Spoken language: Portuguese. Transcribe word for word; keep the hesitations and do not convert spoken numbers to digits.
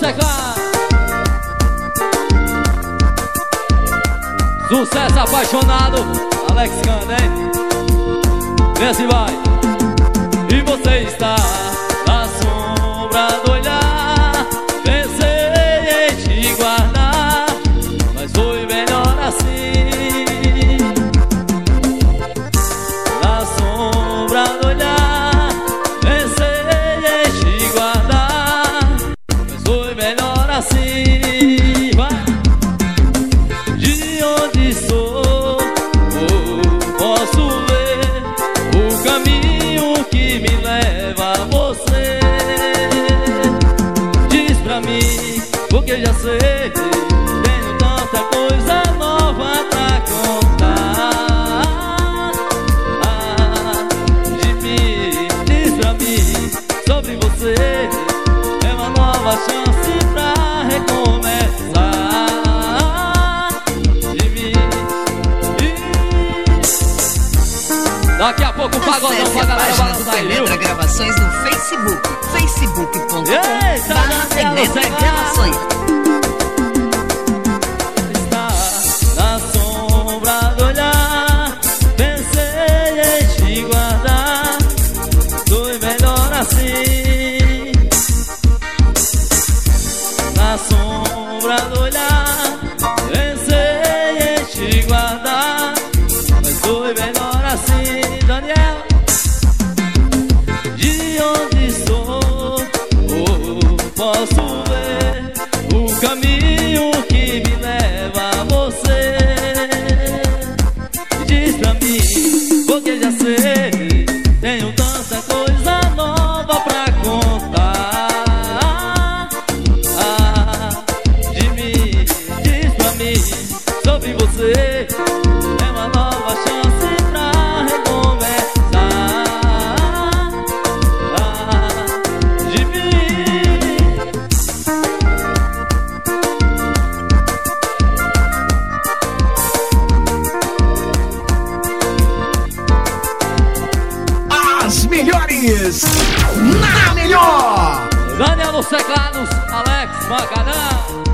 teclado. Sucesso apaixonado, Alex canta, hein? Vem assim, vai. E você está na sombra do olhar. Pensei em te guardar, mas foi melhor assim. Na sombra do olhar, pensei em te guardar, mas foi melhor assim. Vai. De onde sou, oh, posso ver o caminho que me leva a você. Diz pra mim, porque já sei, tenho tanta coisa nova pra contar. Ah, de mim, diz pra mim, sobre você, é uma nova chance pra recomeçar. Daqui a pouco o pagodão pra galera balançar aí, viu? Penetra Gravações no Facebook, facebook ponto com barra Penetra Gravações. Está na sombra do olhar, pensei em te guardar, foi melhor assim. Na sombra do olhar, pensei em te guardar, mas foi melhor assim. Daniel, de onde sou, oh, posso ver o caminho que me leva a você. Diz pra mim, porque já sei, tenho tanta coisa nova pra contar. Ah, de mim, diz pra mim, sobre você, é uma nova chance pra recomeçar. Ah, de mim. As melhores na melhor. Daniel nos teclados, Alex Macadã.